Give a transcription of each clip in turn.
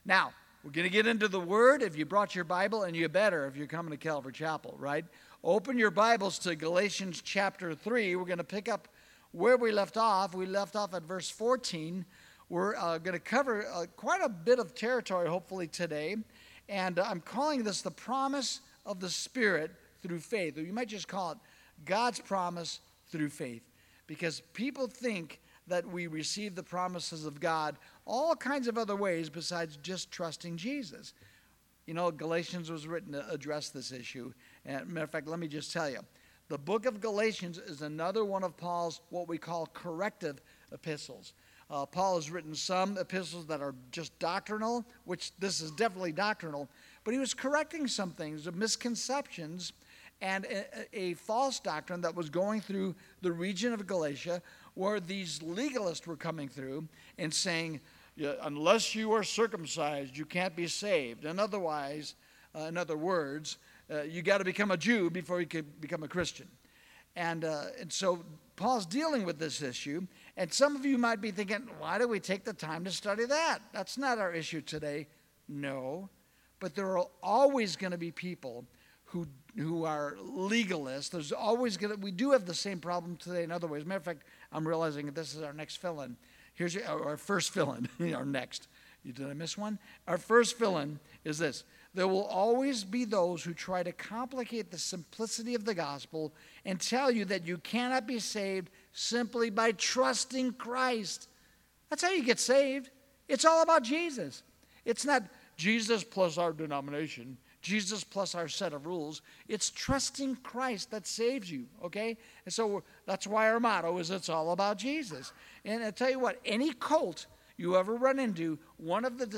Now, we're going to get into the Word. If you brought your Bible, and you better if you're coming to Calvary Chapel, right? Open your Bibles to Galatians chapter 3. We're going to pick up where we left off. We left off at verse 14. We're going to cover quite a bit of territory, hopefully, today. And I'm calling this the promise of the Spirit through faith. Or you might just call it God's promise through faith. Because people think that we receive the promises of God all kinds of other ways besides just trusting Jesus. You know, Galatians was written to address this issue. And matter of fact, let me just tell you. The book of Galatians is another one of Paul's what we call corrective epistles. Paul has written some epistles that are just doctrinal, which this is definitely doctrinal, but he was correcting some things, misconceptions, and a false doctrine that was going through the region of Galatia, where these legalists were coming through and saying, unless you are circumcised, you can't be saved. And otherwise, in other words, you got to become a Jew before you can become a Christian. And so Paul's dealing with this issue. And some of you might be thinking, why do we take the time to study that? That's not our issue today. No. But there are always going to be people who are legalists. There's always going to, we do have the same problem today in other ways. Matter of fact, I'm realizing that this is our next fill-in. Here's our first fill-in, our next. Did I miss one? Our first fill-in is this. There will always be those who try to complicate the simplicity of the gospel and tell you that you cannot be saved simply by trusting Christ. That's how you get saved. It's all about Jesus. It's not Jesus plus our denomination, Jesus plus our set of rules. It's trusting Christ that saves you, okay? And so that's why our motto is it's all about Jesus. And I tell you what, any cult you ever run into, one of the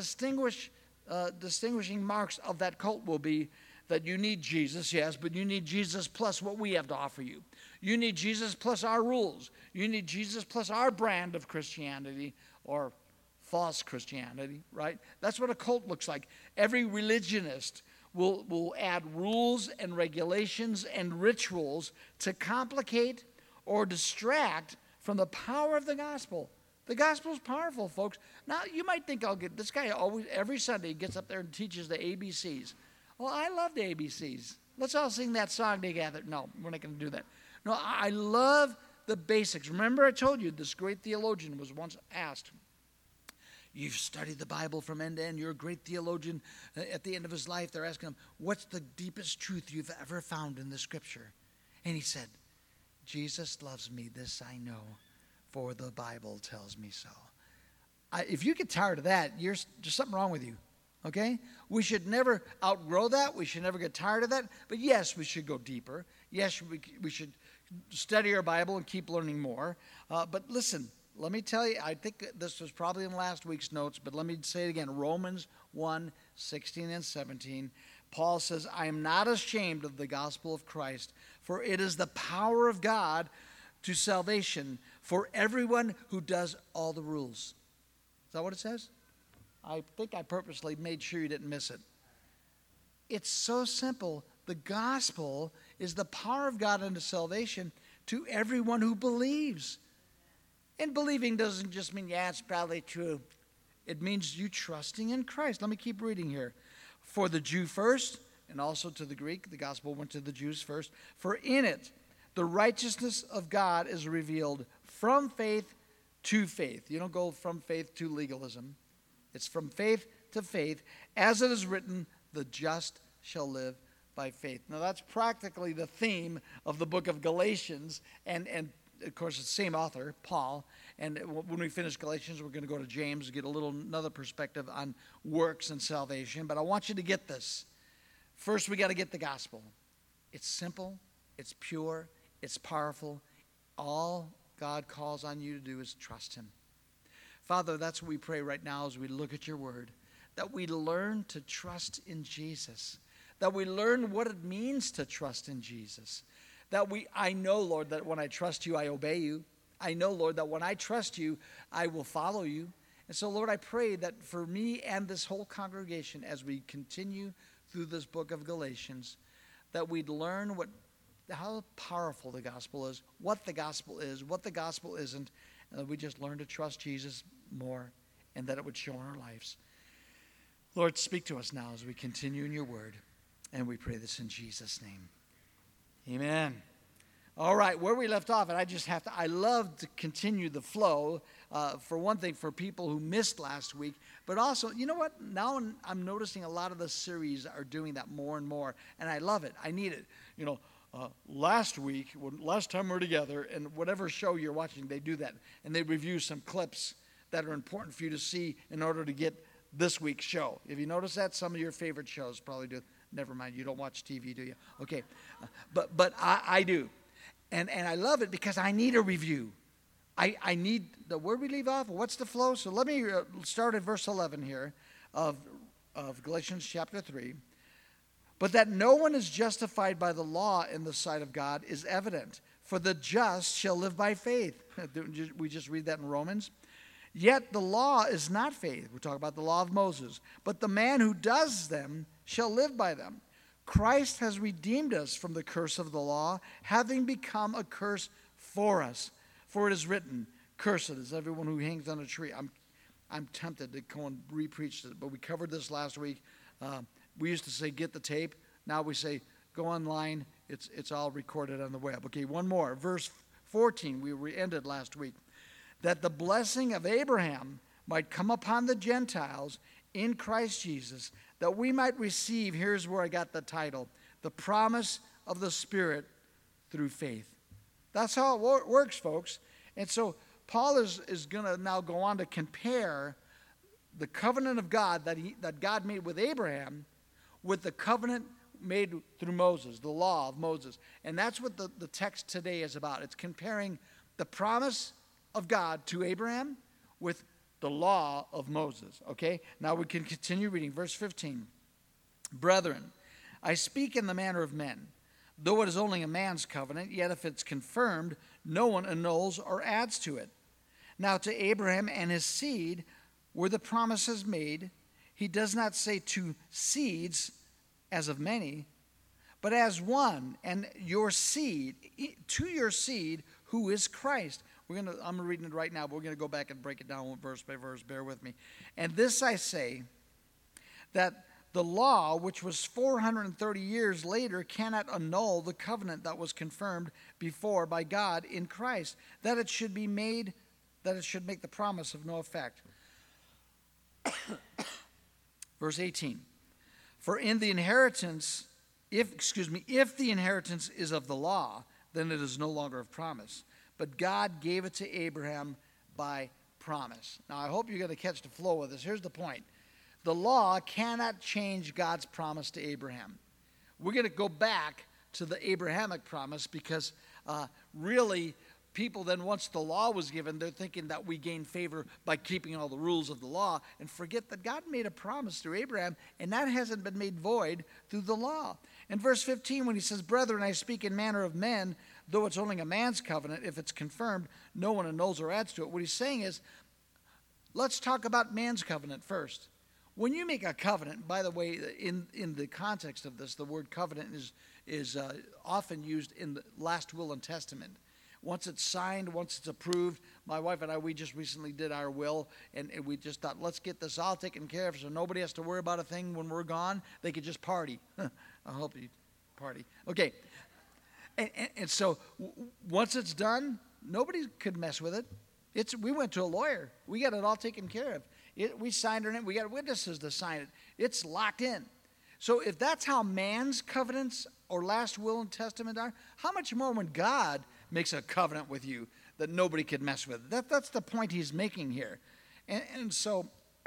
distinguishing marks of that cult will be that you need Jesus, yes, but you need Jesus plus what we have to offer you. You need Jesus plus our rules. You need Jesus plus our brand of Christianity or false Christianity, right? That's what a cult looks like. Every religionist will add rules and regulations and rituals to complicate or distract from the power of the gospel. The gospel is powerful, folks. Now, you might think, this guy always, every Sunday, gets up there and teaches the ABCs. Well, I love the ABCs. Let's all sing that song together. No, we're not going to do that. No, I love the basics. Remember I told you this great theologian was once asked, you've studied the Bible from end to end. You're a great theologian. At the end of his life, they're asking him, what's the deepest truth you've ever found in the Scripture? And he said, Jesus loves me, this I know, for the Bible tells me so. If you get tired of that, there's something wrong with you, okay? We should never outgrow that. We should never get tired of that. But yes, we should go deeper. Yes, we should study our Bible and keep learning more. But listen, let me tell you, I think this was probably in last week's notes, but let me say it again. Romans 1:16 and 17. Paul says, I am not ashamed of the gospel of Christ, for it is the power of God to salvation for everyone who does all the rules. Is that what it says? I think I purposely made sure you didn't miss it. It's so simple. The gospel is the power of God unto salvation to everyone who believes. And believing doesn't just mean, yeah, it's probably true. It means you trusting in Christ. Let me keep reading here. For the Jew first, and also to the Greek, the gospel went to the Jews first. For in it, the righteousness of God is revealed from faith to faith. You don't go from faith to legalism. It's from faith to faith. As it is written, the just shall live by faith. Now that's practically the theme of the book of Galatians. And of course, it's the same author, Paul. And when we finish Galatians, we're going to go to James to get another perspective on works and salvation. But I want you to get this. First, we got to get the gospel. It's simple. It's pure. It's powerful. All God calls on you to do is trust him. Father, that's what we pray right now as we look at your word, that we learn to trust in Jesus, that we learn what it means to trust in Jesus, I know, Lord, that when I trust you, I obey you. I know, Lord, that when I trust you, I will follow you. And so, Lord, I pray that for me and this whole congregation, as we continue through this book of Galatians, that we'd learn how powerful the gospel is, what the gospel is, what the gospel isn't, and that we just learn to trust Jesus more, and that it would show in our lives. Lord, speak to us now as we continue in your word. And we pray this in Jesus' name. Amen. All right, where we left off, and I love to continue the flow, for one thing, for people who missed last week, but also, you know what? Now I'm noticing a lot of the series are doing that more and more, and I love it. I need it. Last time we were together, and whatever show you're watching, they do that, and they review some clips that are important for you to see in order to get this week's show. If you notice that, some of your favorite shows probably do. Never mind, you don't watch TV, do you? Okay, but I do, and I love it because I need a review. I need where we leave off. What's the flow? So let me start at verse 11 here of Galatians chapter 3. But that no one is justified by the law in the sight of God is evident, for the just shall live by faith. We just read that in Romans. Yet the law is not faith. We're talking about the law of Moses. But the man who does them shall live by them. Christ has redeemed us from the curse of the law, having become a curse for us. For it is written, cursed is everyone who hangs on a tree. I'm tempted to go and re-preach it, but we covered this last week. We used to say, get the tape. Now we say, go online. It's all recorded on the web. Okay, one more. Verse 14, we ended last week. That the blessing of Abraham might come upon the Gentiles in Christ Jesus, that we might receive, here's where I got the title, the promise of the Spirit through faith. That's how it works, folks. And so Paul is going to now go on to compare the covenant of God that God made with Abraham with the covenant made through Moses, the law of Moses. And that's what the text today is about. It's comparing the promise of God to Abraham with the law of Moses. Okay? Now we can continue reading. Verse 15. Brethren, I speak in the manner of men. Though it is only a man's covenant, yet if it's confirmed, no one annuls or adds to it. Now to Abraham and his seed were the promises made. He does not say to seeds as of many, but as one, and your seed, to your seed, who is Christ. I'm reading it right now, but we're going to go back and break it down verse by verse. Bear with me. And this I say, that the law, which was 430 years later, cannot annul the covenant that was confirmed before by God in Christ, that it should make the promise of no effect. Verse 18. For in the inheritance, if the inheritance is of the law, then it is no longer of promise. But God gave it to Abraham by promise. Now, I hope you're going to catch the flow of this. Here's the point. The law cannot change God's promise to Abraham. We're going to go back to the Abrahamic promise because really, people then, once the law was given, they're thinking that we gain favor by keeping all the rules of the law and forget that God made a promise through Abraham, and that hasn't been made void through the law. In verse 15, when he says, Brethren, I speak in manner of men, though it's only a man's covenant, if it's confirmed, no one annuls or adds to it. What he's saying is, let's talk about man's covenant first. When you make a covenant, by the way, in the context of this, the word covenant is often used in the last will and testament. Once it's signed, once it's approved, my wife and I, we just recently did our will, and we just thought, let's get this all taken care of so nobody has to worry about a thing when we're gone. They could just party. I hope you party. Okay. And so once it's done, nobody could mess with it. We went to a lawyer. We got it all taken care of. We signed it. We got witnesses to sign it. It's locked in. So if that's how man's covenants or last will and testament are, how much more when God makes a covenant with you that nobody could mess with? That's the point he's making here. And so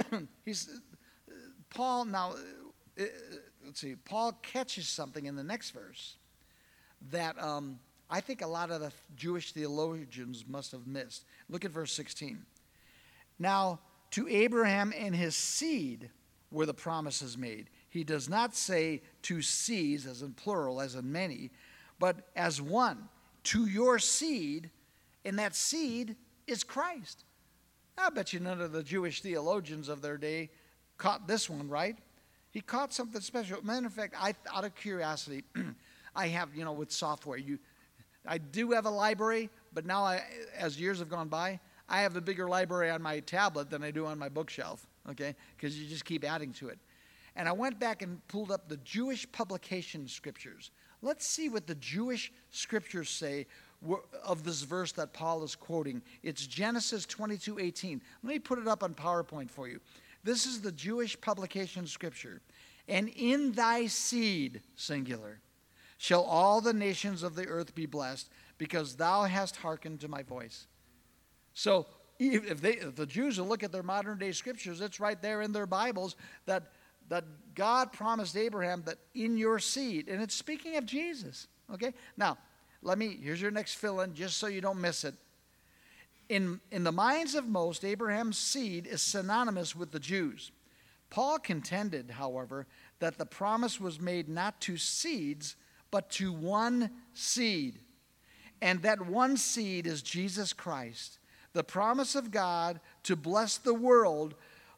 Paul now, let's see, Paul catches something in the next verse that I think a lot of the Jewish theologians must have missed. Look at verse 16. Now, to Abraham and his seed were the promises made. He does not say to seeds, as in plural, as in many, but as one, to your seed, and that seed is Christ. I bet you none of the Jewish theologians of their day caught this one, right? He caught something special. Matter of fact, out of curiosity, I have, with software, I do have a library, but now as years have gone by, I have a bigger library on my tablet than I do on my bookshelf, okay? Because you just keep adding to it. And I went back and pulled up the Jewish publication scriptures. Let's see what the Jewish scriptures say of this verse that Paul is quoting. It's Genesis 22:18. Let me put it up on PowerPoint for you. This is the Jewish publication scripture. And in thy seed, singular, shall all the nations of the earth be blessed, because thou hast hearkened to my voice. So if the Jews will look at their modern day scriptures, it's right there in their Bibles that God promised Abraham that in your seed, and it's speaking of Jesus. Okay? Now, here's your next fill-in, just so you don't miss it. In the minds of most, Abraham's seed is synonymous with the Jews. Paul contended, however, that the promise was made not to seeds, but to one seed. And that one seed is Jesus Christ. The promise of God to bless the world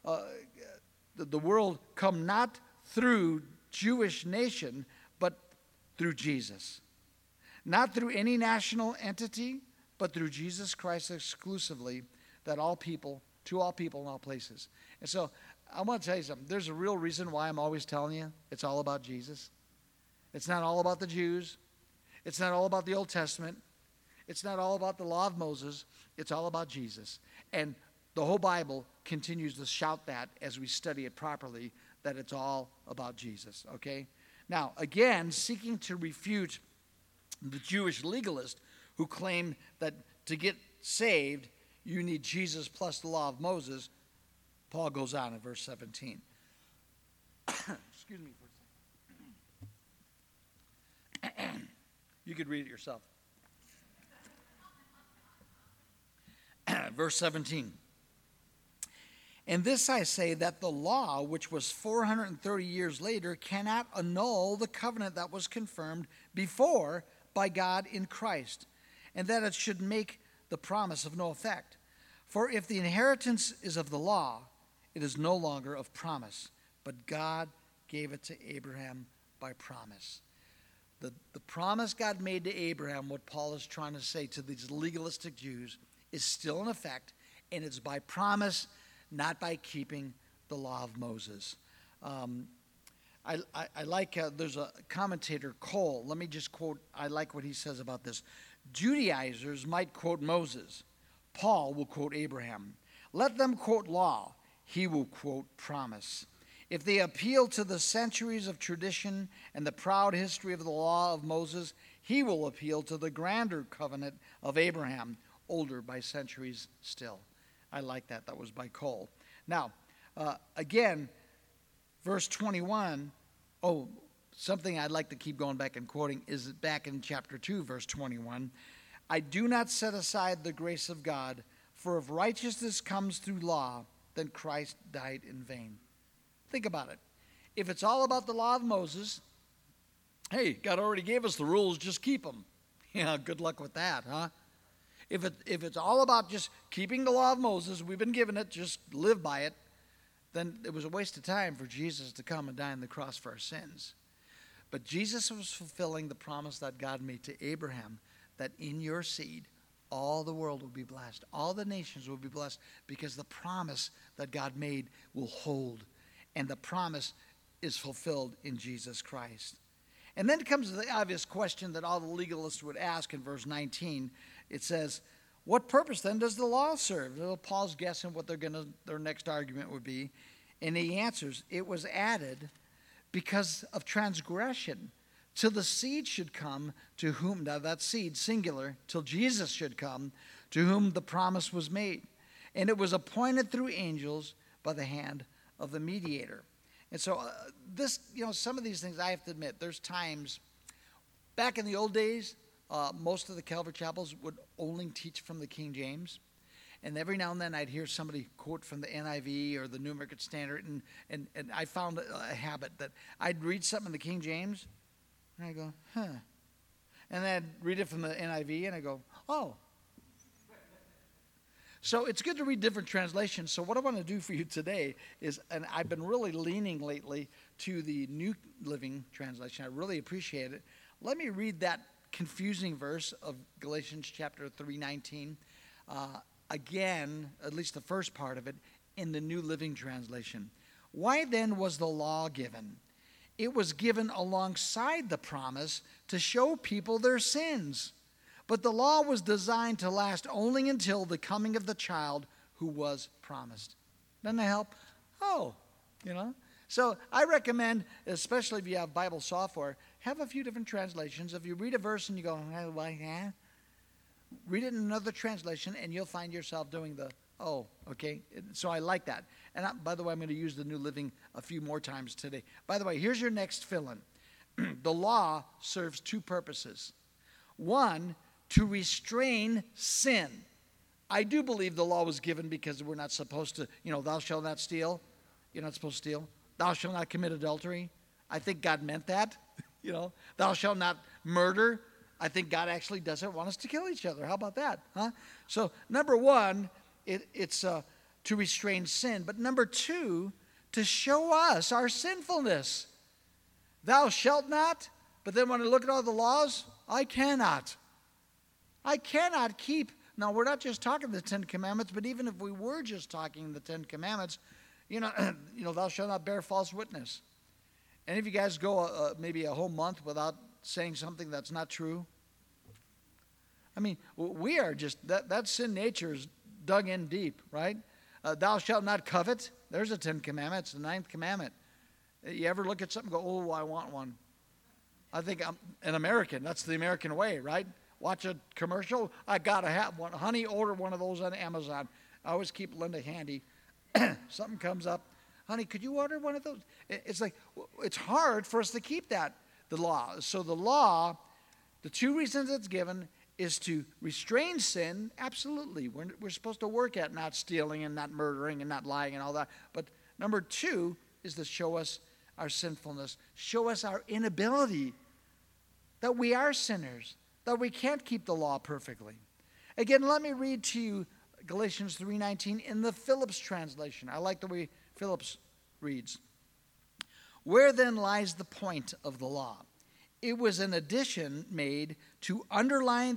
come not through Jewish nation, but through Jesus. Not through any national entity, but through Jesus Christ exclusively, to all people in all places. And so I want to tell you something. There's a real reason why I'm always telling you it's all about Jesus. It's not all about the Jews. It's not all about the Old Testament. It's not all about the law of Moses. It's all about Jesus. And the whole Bible continues to shout that as we study it properly, that it's all about Jesus, okay? Now, again, seeking to refute the Jewish legalist who claim that to get saved, you need Jesus plus the law of Moses, Paul goes on in verse 17. Excuse me for a second. You could read it yourself. Verse 17. And this I say, that the law, which was 430 years later, cannot annul the covenant that was confirmed before by God in Christ, and that it should make the promise of no effect. For if the inheritance is of the law, it is no longer of promise, but God gave it to Abraham by promise. The promise God made to Abraham, what Paul is trying to say to these legalistic Jews, is still in effect, and it's by promise, not by keeping the law of Moses. I like, there's a commentator, Cole. Let me just quote, I like what he says about this. Judaizers might quote Moses. Paul will quote Abraham. Let them quote law. He will quote promise. If they appeal to the centuries of tradition and the proud history of the law of Moses, he will appeal to the grander covenant of Abraham, older by centuries still. I like that. That was by Cole. Now, again, verse 21, something I'd like to keep going back and quoting is back in chapter 2, verse 21. I do not set aside the grace of God, for if righteousness comes through law, then Christ died in vain. Think about it. If it's all about the law of Moses, hey, God already gave us the rules, just keep them. Yeah, good luck with that, huh? If it's all about just keeping the law of Moses, we've been given it, just live by it, then it was a waste of time for Jesus to come and die on the cross for our sins. But Jesus was fulfilling the promise that God made to Abraham, that in your seed, all the world will be blessed. All the nations will be blessed, because the promise that God made will hold. And the promise is fulfilled in Jesus Christ. And then comes the obvious question that all the legalists would ask in verse 19. It says, what purpose then does the law serve? Well, Paul's guessing what their next argument would be. And he answers, it was added because of transgression, till the seed should come to whom, now that seed, singular, till Jesus should come, to whom the promise was made. And it was appointed through angels by the hand of the mediator. And so some of these things I have to admit, there's times, back in the old days, most of the Calvary chapels would only teach from the King James. And every now and then I'd hear somebody quote from the NIV or the New American Standard, and I found a habit that I'd read something in the King James, and I go, huh. And then I'd read it from the NIV, and I go, oh. So it's good to read different translations. So what I want to do for you today is, and I've been really leaning lately to the New Living Translation. I really appreciate it. Let me read that confusing verse of Galatians chapter 3:19 again, at least the first part of it, in the New Living Translation. Why then was the law given? It was given alongside the promise to show people their sins. But the law was designed to last only until the coming of the child who was promised. Doesn't that help? So I recommend, especially if you have Bible software, have a few different translations. If you read a verse and you go, yeah, read it in another translation and you'll find yourself doing the, okay. So I like that. And by the way, I'm going to use the New Living a few more times today. By the way, here's your next fill-in. The law serves two purposes. One, to restrain sin. I do believe the law was given because we're not supposed to, thou shalt not steal. You're not supposed to steal. Thou shalt not commit adultery. I think God meant that. Thou shalt not murder. I think God actually doesn't want us to kill each other. How about that? So number one, it's to restrain sin. But number two, to show us our sinfulness. Thou shalt not. But then when I look at all the laws, I cannot keep. Now, we're not just talking the Ten Commandments, but even if we were just talking the Ten Commandments, thou shalt not bear false witness. Any of you guys go maybe a whole month without saying something that's not true? I mean, we are just, that sin nature is dug in deep, right? Thou shalt not covet. There's a 10 Commandments, the 9th commandment. You ever look at something and go, I want one? I think I'm an American. That's the American way, right? Watch a commercial. I got to have one. Honey, order one of those on Amazon. I always keep Linda handy. Something comes up. Honey, could you order one of those? It's like, it's hard for us to keep that, the law. So the law, the two reasons it's given is to restrain sin. Absolutely. We're supposed to work at not stealing and not murdering and not lying and all that. But number two is to show us our sinfulness, show us our inability, that we are sinners, that we can't keep the law perfectly. Again, let me read to you Galatians 3:19 in the Phillips translation. I like the way Phillips reads. Where then lies the point of the law? It was an addition made to underline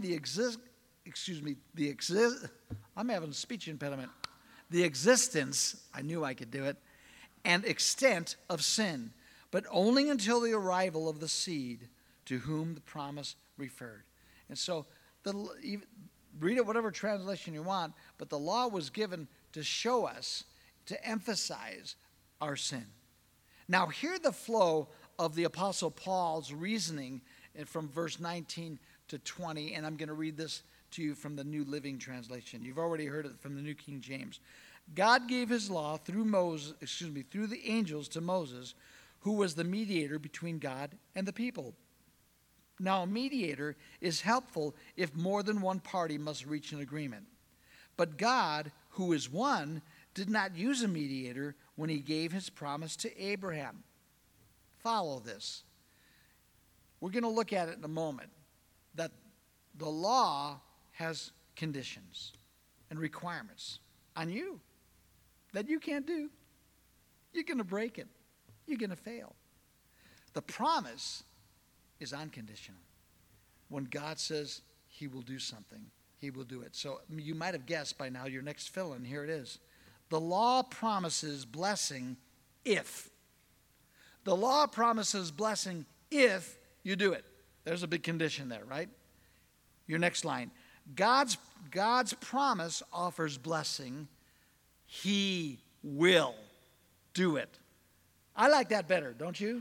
I'm having a speech impediment. The existence, I knew I could do it, and extent of sin, but only until the arrival of the seed to whom the promise referred. And so, read it whatever translation you want, but the law was given to show us, to emphasize our sin. Now, hear the flow of the Apostle Paul's reasoning from verse 19 to 20, and I'm going to read this to you from the New Living Translation. You've already heard it from the New King James. God gave his law through the angels to Moses, who was the mediator between God and the people. Now, a mediator is helpful if more than one party must reach an agreement. But God, who is one, did not use a mediator when he gave his promise to Abraham. Follow this. We're going to look at it in a moment, that the law has conditions and requirements on you that you can't do. You're going to break it. You're going to fail. The promise is unconditional. When God says he will do something, he will do it. So you might have guessed by now your next fill-in. Here it is. The law promises blessing if. The law promises blessing if you do it. There's a big condition there, right? Your next line. God's promise offers blessing. He will do it. I like that better, don't you?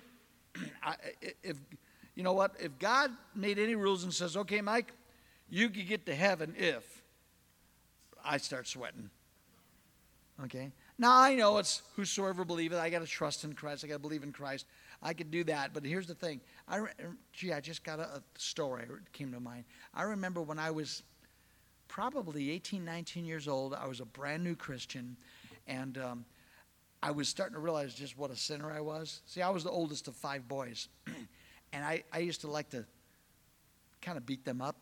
You know what? If God made any rules and says, okay, Mike, you can get to heaven if, I start sweating. Okay? Now, I know it's whosoever believeth. I got to trust in Christ. I got to believe in Christ. I could do that. But here's the thing. I just got a story that came to mind. I remember when I was probably 18, 19 years old. I was a brand new Christian. And I was starting to realize just what a sinner I was. See, I was the oldest of 5 boys. And I used to like to kind of beat them up.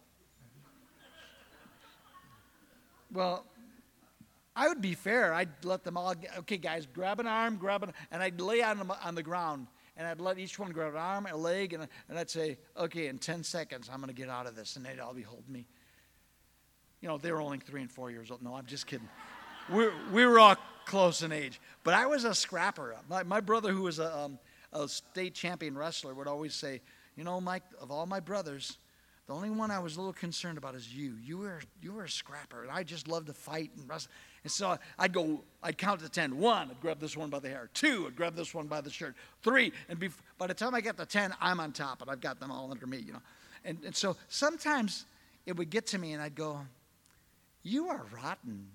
Well, I would be fair. I'd let them all, okay, guys, grab an arm, and I'd lay on the ground. And I'd let each one grab an arm, a leg, and I'd say, okay, in 10 seconds, I'm going to get out of this. And they'd all be holding me. You know, they were only 3 and 4 years old. No, I'm just kidding. We were all close in age. But I was a scrapper. My brother, who was a state champion wrestler, would always say, you know, Mike, of all my brothers, the only one I was a little concerned about is you. You were a scrapper, and I just loved to fight and wrestle. And so I'd count to 10. 1, I'd grab this one by the hair. 2, I'd grab this one by the shirt. 3, and by the time I get to 10, I'm on top, and I've got them all under me, you know. And so sometimes it would get to me, and I'd go, you are rotten.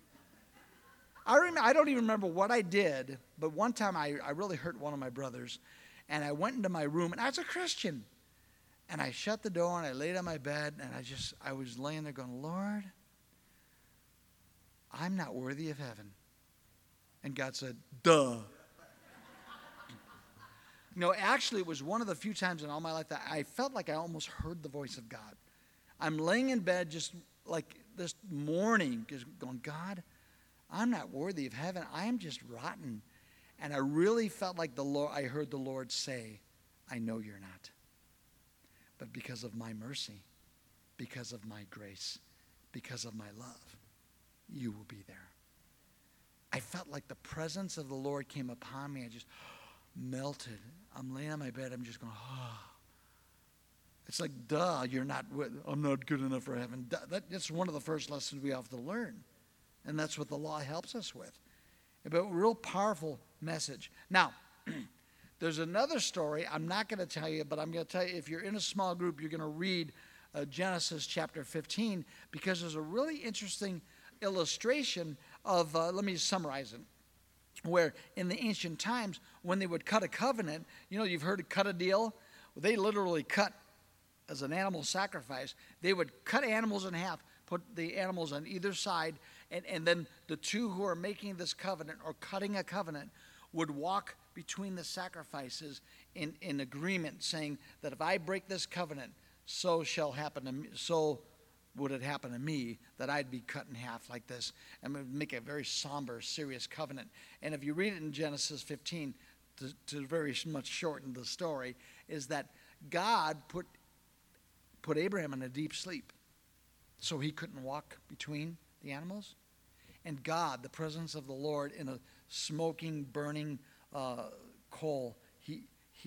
I don't even remember what I did, but one time I really hurt one of my brothers, and I went into my room, and I was a Christian. And I shut the door, and I laid on my bed, and I was laying there going, Lord, I'm not worthy of heaven. And God said, duh. Actually, it was one of the few times in all my life that I felt like I almost heard the voice of God. I'm laying in bed just like this morning, just going, God, I'm not worthy of heaven. I am just rotten. And I really felt like I heard the Lord say, I know you're not. But because of my mercy, because of my grace, because of my love, you will be there. I felt like the presence of the Lord came upon me. I just melted. I'm laying on my bed. I'm just going, oh. It's like, duh, I'm not good enough for heaven. That's one of the first lessons we have to learn. And that's what the law helps us with. But a real powerful message. Now, there's another story I'm not going to tell you, but I'm going to tell you, if you're in a small group, you're going to read Genesis chapter 15, because there's a really interesting illustration of, let me summarize it, where in the ancient times, when they would cut a covenant, you've heard of cut a deal? They literally cut, as an animal sacrifice, they would cut animals in half, put the animals on either side, and then the two who are making this covenant or cutting a covenant would walk between the sacrifices in agreement, saying that if I break this covenant, so shall happen to me, so would it happen to me that I'd be cut in half like this, and would make a very somber, serious covenant. And if you read it in Genesis 15, to very much shorten the story, is that God put Abraham in a deep sleep, so he couldn't walk between the animals. And God, the presence of the Lord in a smoking, burning coal, he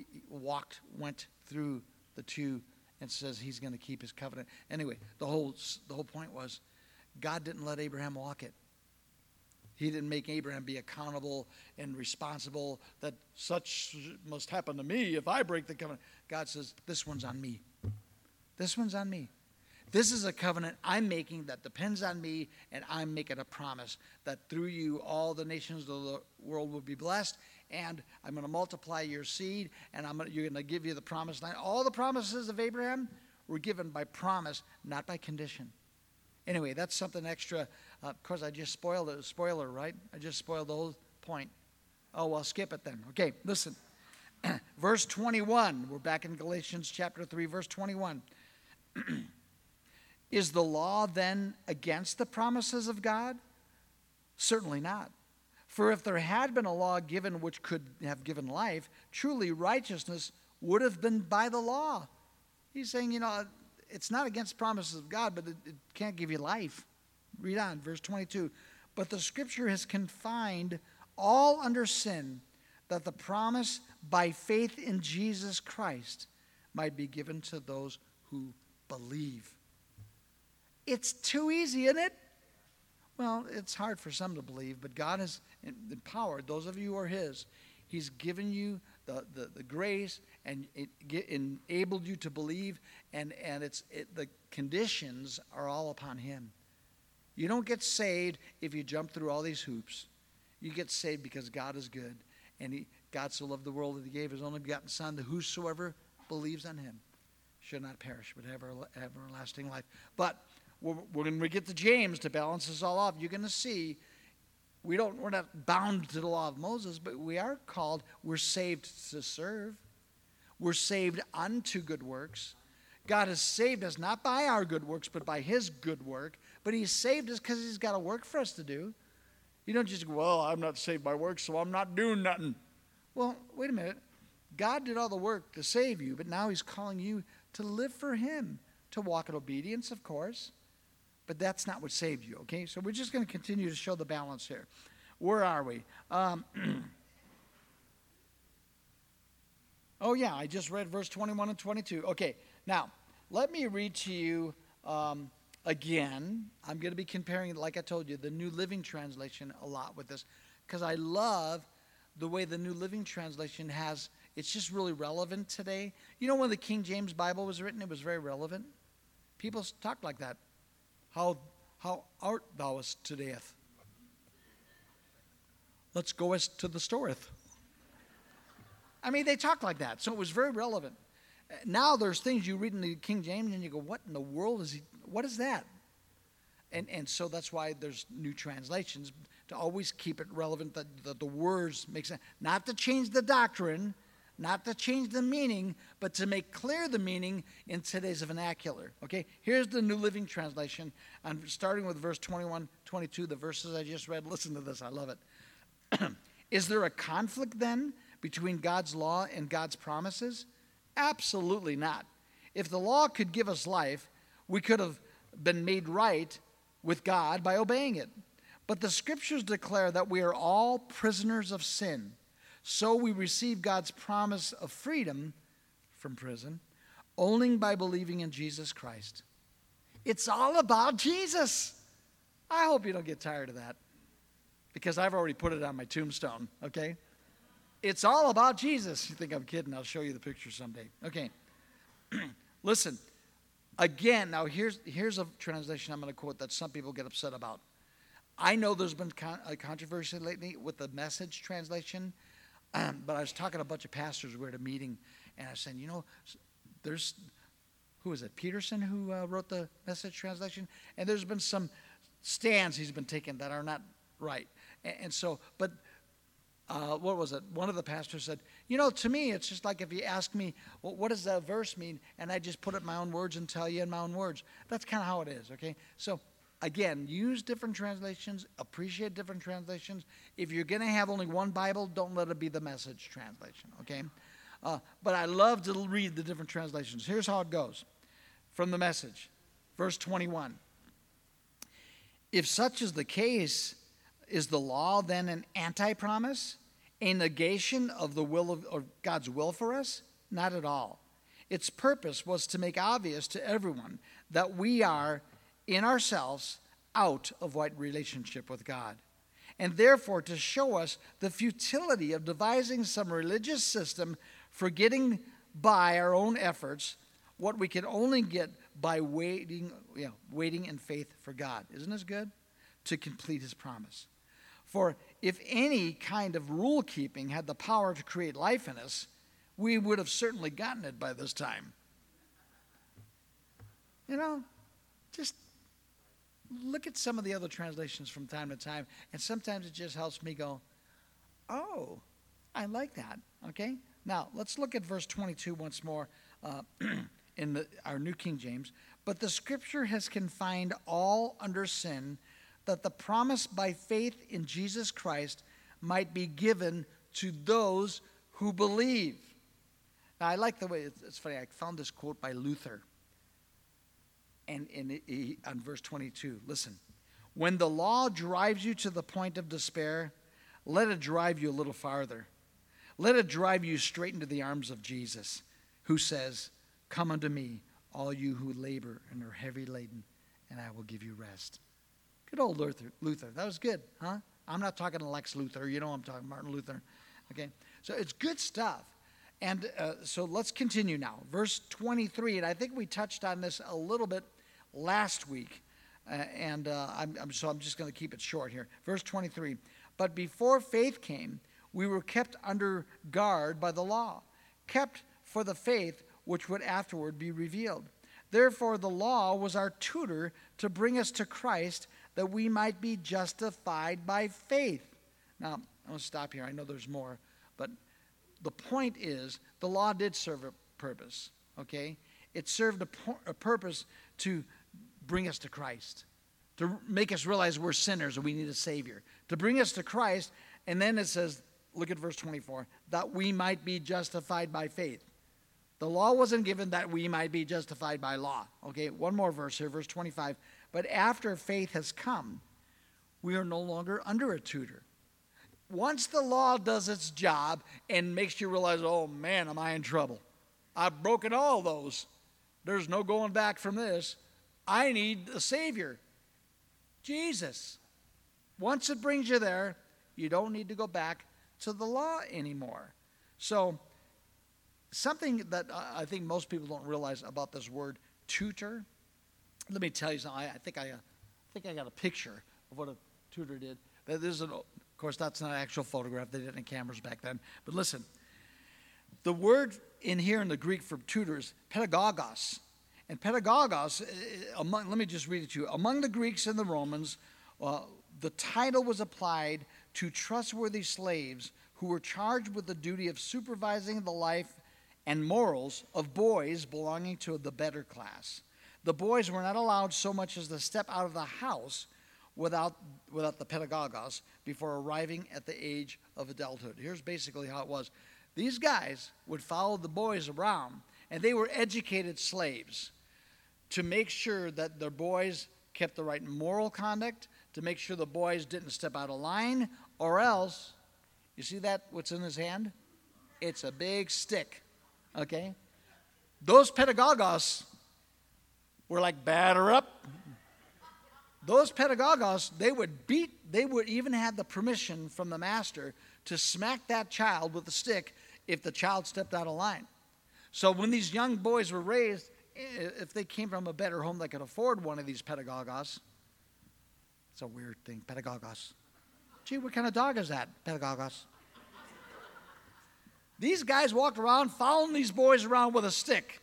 went through the two and says he's going to keep his covenant. Anyway, the whole point was, God didn't let Abraham walk it. He didn't make Abraham be accountable and responsible, that such must happen to me if I break the covenant. God says, this one's on me. This one's on me. This is a covenant I'm making that depends on me, and I'm making a promise that through you all the nations of the world will be blessed, and I'm going to multiply your seed, and you're going to give you the promised land. All the promises of Abraham were given by promise, not by condition. Anyway, that's something extra. Of course, I just spoiled it. Spoiler, right? I just spoiled the whole point. Oh, well, skip it then. Okay, listen. Verse 21. We're back in Galatians chapter 3, verse 21. Is the law then against the promises of God? Certainly not. For if there had been a law given which could have given life, truly righteousness would have been by the law. He's saying, it's not against promises of God, but it can't give you life. Read on, verse 22. But the scripture has confined all under sin, that the promise by faith in Jesus Christ might be given to those who believe. It's too easy, isn't it? Well, it's hard for some to believe, but God has empowered those of you who are his. He's given you the grace and enabled you to believe, and the conditions are all upon him. You don't get saved if you jump through all these hoops. You get saved because God is good, and God so loved the world that he gave his only begotten Son, that whosoever believes on him should not perish, but have everlasting life. But when we get to James to balance this all off, you're going to see we're not bound to the law of Moses, but we are called, we're saved to serve. We're saved unto good works. God has saved us not by our good works, but by his good work. But he's saved us because he's got a work for us to do. You don't just go, well, I'm not saved by works, so I'm not doing nothing. Well, wait a minute. God did all the work to save you, but now he's calling you to live for him, to walk in obedience, of course. But that's not what saved you, okay? So we're just going to continue to show the balance here. Where are we? Oh, yeah, I just read verse 21 and 22. Okay, now, let me read to you again. I'm going to be comparing, like I told you, the New Living Translation a lot with this, because I love the way the New Living Translation has, it's just really relevant today. You know, when the King James Bible was written, it was very relevant. People talked like that. How art thou todayeth? Let's go as to the storeth. I mean, they talk like that, so it was very relevant. Now there's things you read in the King James and you go, what in the world is he, what is that? And so that's why there's new translations, to always keep it relevant, that the words make sense. Not to change the doctrine, not to change the meaning, but to make clear the meaning in today's vernacular. Okay, here's the New Living Translation. I'm starting with verse 21, 22, the verses I just read. Listen to this, I love it. Is there a conflict then between God's law and God's promises? Absolutely not. If the law could give us life, we could have been made right with God by obeying it. But the scriptures declare that we are all prisoners of sin. So we receive God's promise of freedom from prison only by believing in Jesus Christ. It's all about Jesus. I hope you don't get tired of that, because I've already put it on my tombstone, okay? It's all about Jesus. You think I'm kidding? I'll show you the picture someday. Okay. Listen. Again, now here's a translation I'm going to quote that some people get upset about. I know there's been a controversy lately with the Message translation, but I was talking to a bunch of pastors. We were at a meeting, and I was saying, you know, there's, who is it, Peterson, who wrote the Message translation? And there's been some stands he's been taking that are not right. And so, but what was it? One of the pastors said, you know, to me, it's just like if you ask me, well, what does that verse mean? And I just put it in my own words and tell you in my own words. That's kind of how it is, okay? So, again, use different translations, appreciate different translations. If you're going to have only one Bible, don't let it be the Message translation, okay? But I love to read the different translations. Here's how it goes from the Message. Verse 21. If such is the case, is the law then an anti-promise? A negation of the will of God's will for us? Not at all. Its purpose was to make obvious to everyone that we are, in ourselves, out of right relationship with God, and therefore to show us the futility of devising some religious system for getting by our own efforts what we can only get by waiting in faith for God. Isn't this good? To complete his promise. For if any kind of rule keeping had the power to create life in us, we would have certainly gotten it by this time. You know, just look at some of the other translations from time to time, and sometimes it just helps me go, oh, I like that, okay? Now, let's look at verse 22 once more in our New King James. But the scripture has confined all under sin, that the promise by faith in Jesus Christ might be given to those who believe. Now, I like the way, it's funny, I found this quote by Luther. And on verse 22, listen. When the law drives you to the point of despair, let it drive you a little farther. Let it drive you straight into the arms of Jesus, who says, come unto me, all you who labor and are heavy laden, and I will give you rest. Good old Luther. That was good, huh? I'm not talking to Lex Luthor. You know I'm talking Martin Luther. Okay? So it's good stuff. And so let's continue now. Verse 23, and I think we touched on this a little bit last week. I'm just going to keep it short here. Verse 23, but before faith came, we were kept under guard by the law, kept for the faith which would afterward be revealed. Therefore, the law was our tutor to bring us to Christ, that we might be justified by faith. Now, I'm going to stop here. I know there's more, but the point is the law did serve a purpose, okay? It served a purpose to bring us to Christ, to make us realize we're sinners and we need a Savior, to bring us to Christ, and then it says, look at verse 24, that we might be justified by faith. The law wasn't given that we might be justified by law. Okay, one more verse here, verse 25. But after faith has come, we are no longer under a tutor. once the law does its job and makes you realize, oh man, am I in trouble? I've broken all those. There's no going back from this. I need a Savior. Jesus. Once it brings you there, you don't need to go back to the law anymore. So, something that I think most people don't realize about this word tutor. Let me tell you something. I think I got a picture of what a tutor did. Of course, that's not an actual photograph. They didn't have cameras back then. But listen, the word in here in the Greek for tutor is pedagogos. And pedagogos, let me just read it to you. Among the Greeks and the Romans, the title was applied to trustworthy slaves who were charged with the duty of supervising the life and morals of boys belonging to the better class. The boys were not allowed so much as to step out of the house without the pedagogos before arriving at the age of adulthood. Here's basically how it was. These guys would follow the boys around, and they were educated slaves to make sure that their boys kept the right moral conduct, to make sure the boys didn't step out of line, or else, you see that, what's in his hand? It's a big stick, okay? Those pedagogos were like, batter up. Those pedagogos, they would even have the permission from the master to smack that child with a stick if the child stepped out of line. So when these young boys were raised, if they came from a better home that could afford one of these pedagogos, it's a weird thing, pedagogos. Gee, what kind of dog is that, pedagogos? These guys walked around following these boys around with a stick.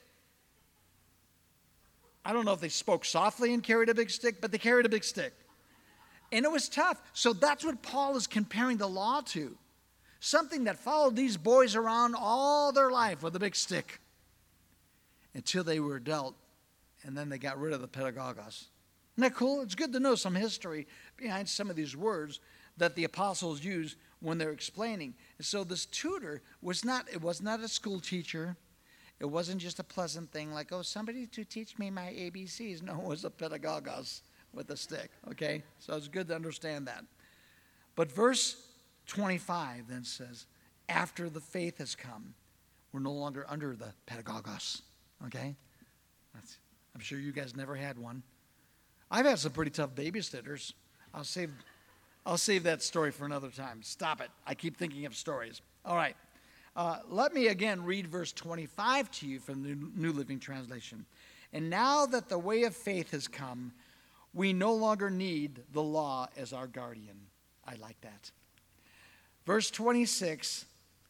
I don't know if they spoke softly and carried a big stick, but they carried a big stick. And it was tough. So that's what Paul is comparing the law to. Something that followed these boys around all their life with a big stick until they were adult, and then they got rid of the pedagogos. Isn't that cool? It's good to know some history behind some of these words that the apostles used when they're explaining. And so this tutor was not a school teacher. It wasn't just a pleasant thing like, oh, somebody to teach me my ABCs. No, it was a pedagogos with a stick, okay? So it's good to understand that. But verse 25 then says, after the faith has come, we're no longer under the pedagogos, okay? I'm sure you guys never had one. I've had some pretty tough babysitters. I'll save that story for another time. Stop it. I keep thinking of stories. All right. Let me again read verse 25 to you from the New Living Translation. And now that the way of faith has come, we no longer need the law as our guardian. I like that. Verse 26,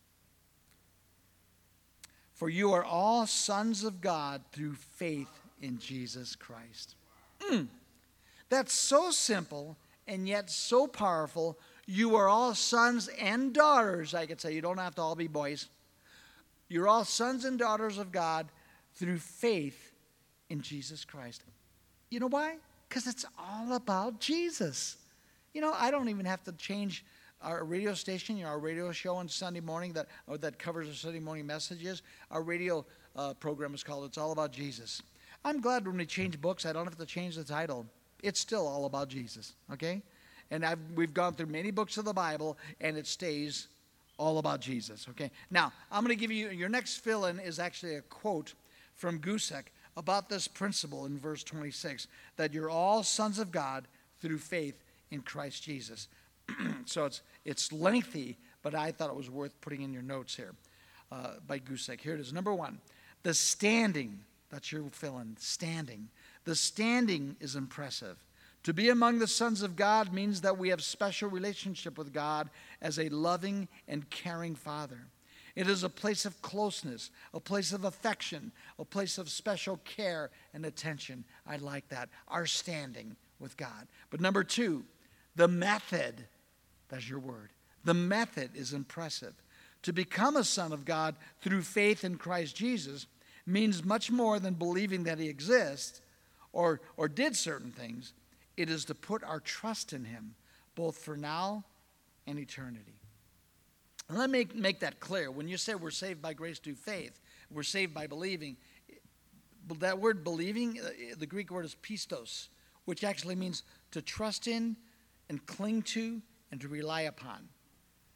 for you are all sons of God through faith in Jesus Christ. That's so simple and yet so powerful. You are all sons and daughters, I could say. You don't have to all be boys. You're all sons and daughters of God through faith in Jesus Christ. You know why? Because it's all about Jesus. You know, I don't even have to change our radio station, our radio show on Sunday morning that covers the Sunday morning messages. Our radio program is called It's All About Jesus. I'm glad when we change books, I don't have to change the title. It's still all about Jesus, okay? And we've gone through many books of the Bible, and it stays all about Jesus, okay? Now, I'm going to give you, your next fill-in is actually a quote from Gusak about this principle in verse 26, that you're all sons of God through faith in Christ Jesus. So it's lengthy, but I thought it was worth putting in your notes here by Gusak. Here it is. Number one, the standing, that's your fill-in, standing. The standing is impressive. To be among the sons of God means that we have special relationship with God as a loving and caring Father. It is a place of closeness, a place of affection, a place of special care and attention. I like that, our standing with God. But number two, the method, that's your word. The method is impressive. To become a son of God through faith in Christ Jesus means much more than believing that he exists or did certain things. It is to put our trust in him, both for now and eternity. And let me make that clear. When you say we're saved by grace through faith, we're saved by believing, that word believing, the Greek word is pistos, which actually means to trust in and cling to and to rely upon.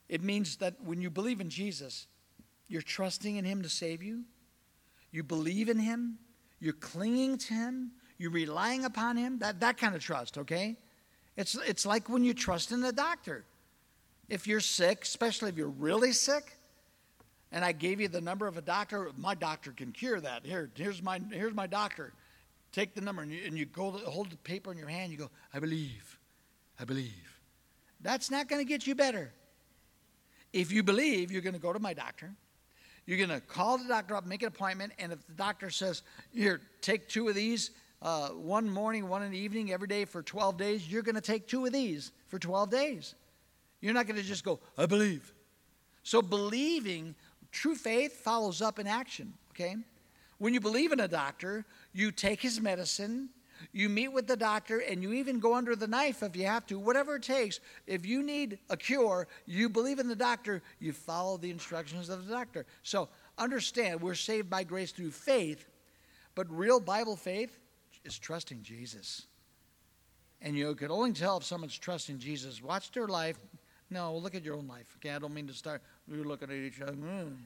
It means that when you believe in Jesus, you're trusting in him to save you. You believe in him. You're clinging to him. You're relying upon him. That kind of trust, okay? It's like when you trust in a doctor. If you're sick, especially if you're really sick, and I gave you the number of a doctor, my doctor can cure that. Here's my doctor. Take the number, and you go hold the paper in your hand. You go, I believe. I believe. That's not going to get you better. If you believe, you're going to go to my doctor. You're going to call the doctor up, make an appointment, and if the doctor says, here, take 2 of these, one morning, one in the evening, every day for 12 days, you're going to take 2 of these for 12 days. You're not going to just go, I believe. So believing, true faith follows up in action, okay? When you believe in a doctor, you take his medicine, you meet with the doctor, and you even go under the knife if you have to, whatever it takes. If you need a cure, you believe in the doctor, you follow the instructions of the doctor. So understand, we're saved by grace through faith, but real Bible faith is trusting Jesus. And you can only tell if someone's trusting Jesus. Watch their life. No, look at your own life. Okay, I don't mean to start. We're looking at each other.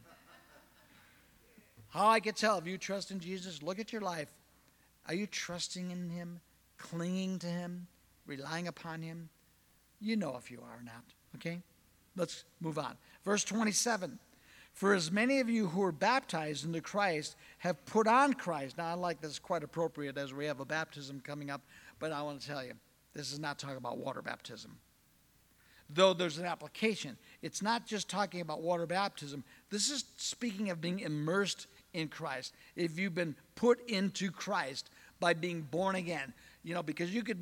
How I can tell if you trust in Jesus, look at your life. Are you trusting in him, clinging to him, relying upon him? You know if you are or not, okay? Let's move on. Verse 27, for as many of you who are baptized into Christ have put on Christ. Now, I like this, quite appropriate as we have a baptism coming up, but I want to tell you, this is not talking about water baptism. Though there's an application. It's not just talking about water baptism. This is speaking of being immersed in Christ. If you've been put into Christ by being born again, because you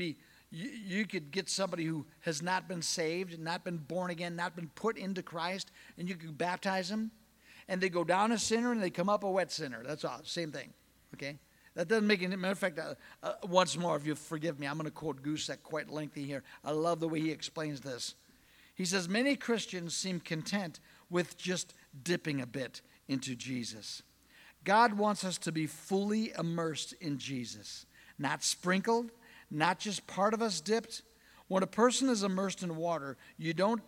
could get somebody who has not been saved, not been born again, not been put into Christ, and you could baptize them, and they go down a sinner and they come up a wet sinner. That's all, same thing, okay? That doesn't make any matter of fact. Once more, if you forgive me, I'm going to quote Gusak quite lengthy here. I love the way he explains this. He says, many Christians seem content with just dipping a bit into Jesus. God wants us to be fully immersed in Jesus, not sprinkled, not just part of us dipped. When a person is immersed in water, you don't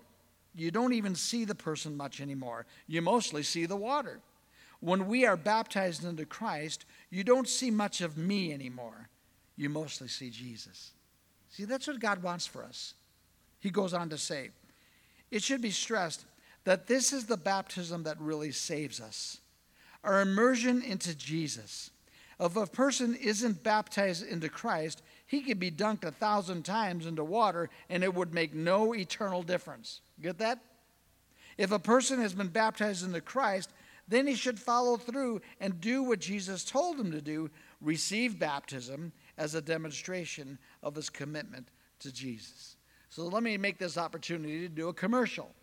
even see the person much anymore. You mostly see the water. When we are baptized into Christ, you don't see much of me anymore. You mostly see Jesus. See, that's what God wants for us. He goes on to say, it should be stressed that this is the baptism that really saves us. Our immersion into Jesus. If a person isn't baptized into Christ, he could be dunked 1,000 times into water and it would make no eternal difference. Get that? If a person has been baptized into Christ, then he should follow through and do what Jesus told him to do, receive baptism as a demonstration of his commitment to Jesus. So let me make this opportunity to do a commercial.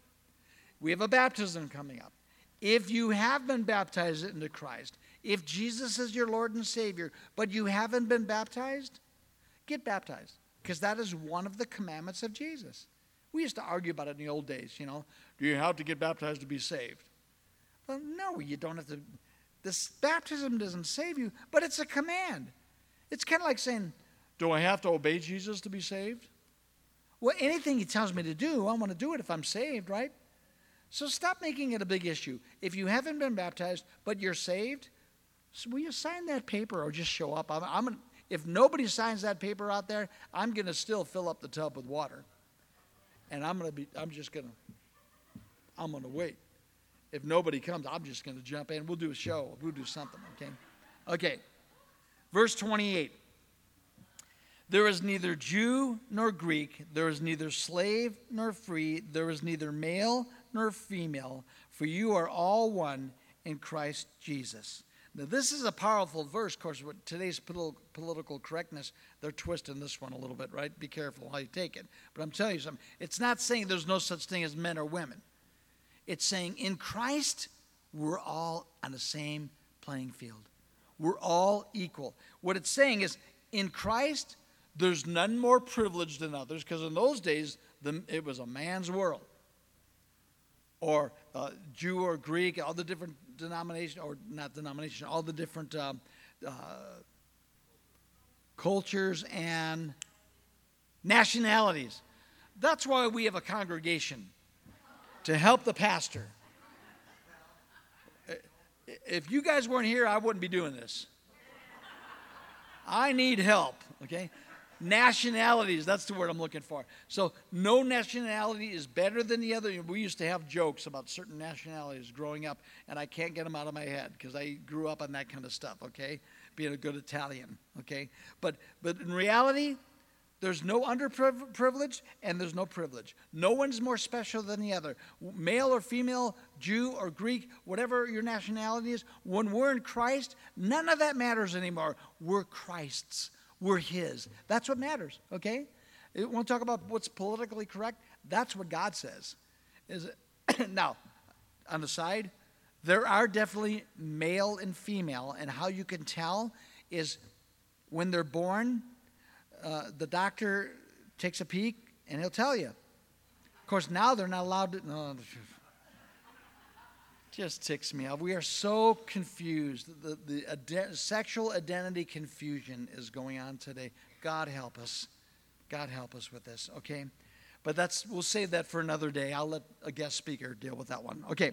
We have a baptism coming up. If you have been baptized into Christ, if Jesus is your Lord and Savior, but you haven't been baptized, get baptized, because that is one of the commandments of Jesus. We used to argue about it in the old days, do you have to get baptized to be saved? Well, no, you don't have to. This baptism doesn't save you, but it's a command. It's kind of like saying, do I have to obey Jesus to be saved? Well, anything he tells me to do, I want to do it if I'm saved, right? So stop making it a big issue. If you haven't been baptized, but you're saved, so will you sign that paper or just show up? If nobody signs that paper out there, I'm going to still fill up the tub with water. And I'm going to wait. If nobody comes, I'm just going to jump in. We'll do a show. We'll do something, okay? Okay. Verse 28. There is neither Jew nor Greek. There is neither slave nor free. There is neither male nor female, for you are all one in Christ Jesus. Now, this is a powerful verse. Of course, with today's political correctness, they're twisting this one a little bit, right? Be careful how you take it. But I'm telling you something. It's not saying there's no such thing as men or women. It's saying in Christ, we're all on the same playing field. We're all equal. What it's saying is, in Christ, there's none more privileged than others, because in those days, it was a man's world. Or Jew or Greek, all the different denominations, or not denominations, all the different cultures and nationalities. That's why we have a congregation, to help the pastor. If you guys weren't here, I wouldn't be doing this. I need help, okay? Nationalities, that's the word I'm looking for. So no nationality is better than the other. We used to have jokes about certain nationalities growing up, and I can't get them out of my head because I grew up on that kind of stuff, okay? Being a good Italian, okay? But in reality, there's no underprivileged and there's no privilege. No one's more special than the other. Male or female, Jew or Greek, whatever your nationality is, when we're in Christ, none of that matters anymore. We're Christ's. We're His. That's what matters, okay? We want to talk about what's politically correct? That's what God says. Now, on the side, there are definitely male and female, and how you can tell is when they're born, the doctor takes a peek and he'll tell you. Of course, now they're not allowed to. No, just ticks me off. We are so confused. The sexual identity confusion is going on today. God help us. God help us with this, okay? But we'll save that for another day. I'll let a guest speaker deal with that one. Okay.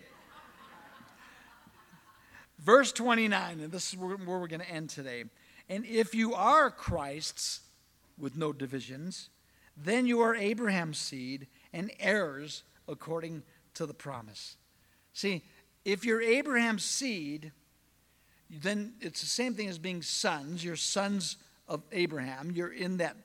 Verse 29, and this is where we're going to end today. And if you are Christ's, with no divisions, then you are Abraham's seed and heirs according to the promise. See, if you're Abraham's seed, then it's the same thing as being sons. You're sons of Abraham. You're in that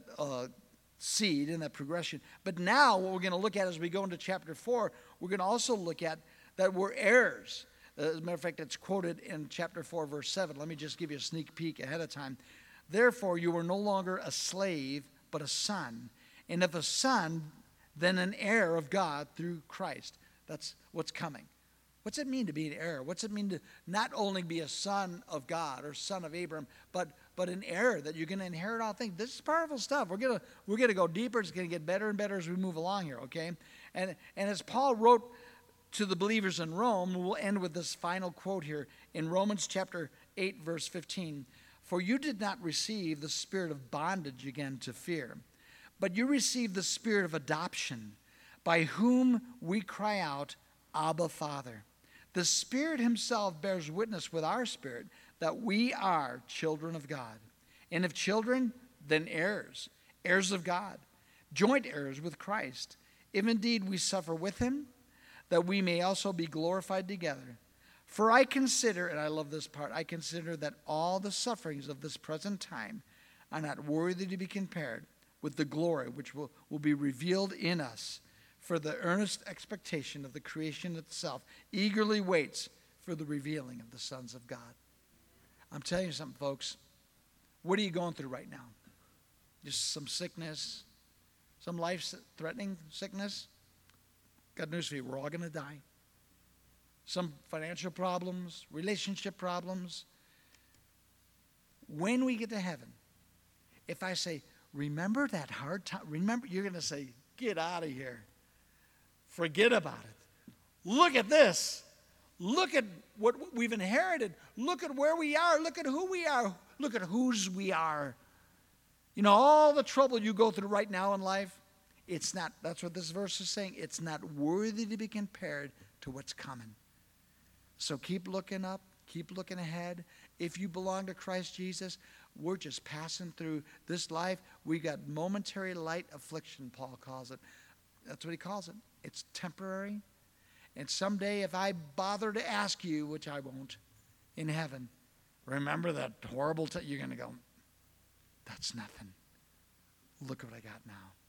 seed, in that progression. But now what we're going to look at as we go into chapter 4, we're going to also look at that we're heirs. As a matter of fact, it's quoted in chapter 4, verse 7. Let me just give you a sneak peek ahead of time. Therefore, you are no longer a slave, but a son. And if a son, then an heir of God through Christ. That's what's coming. What's it mean to be an heir? What's it mean to not only be a son of God or son of Abraham, but an heir that you're going to inherit all things? This is powerful stuff. We're going to go deeper. It's going to get better and better as we move along here, okay? And as Paul wrote to the believers in Rome, we'll end with this final quote here in Romans chapter 8, verse 15. For you did not receive the spirit of bondage again to fear, but you received the spirit of adoption, by whom we cry out, Abba, Father. The Spirit Himself bears witness with our spirit that we are children of God. And if children, then heirs, heirs of God, joint heirs with Christ, if indeed we suffer with Him, that we may also be glorified together. For I consider, and I love this part, I consider that all the sufferings of this present time are not worthy to be compared with the glory which will be revealed in us. For the earnest expectation of the creation itself eagerly waits for the revealing of the sons of God. I'm telling you something, folks. What are you going through right now? Just some sickness, some life-threatening sickness? Got news for you. We're all going to die. Some financial problems, relationship problems. When we get to heaven, if I say, remember that hard time, remember, you're going to say, get out of here. Forget about it. Look at this. Look at what we've inherited. Look at where we are. Look at who we are. Look at whose we are. You know, all the trouble you go through right now in life, it's not, that's what this verse is saying, it's not worthy to be compared to what's coming. So keep looking up, keep looking ahead. If you belong to Christ Jesus, we're just passing through this life. We got momentary light affliction, Paul calls it. That's what he calls it. It's temporary. And someday if I bother to ask you, which I won't, in heaven, remember that horrible you're going to go, that's nothing. Look at what I got now.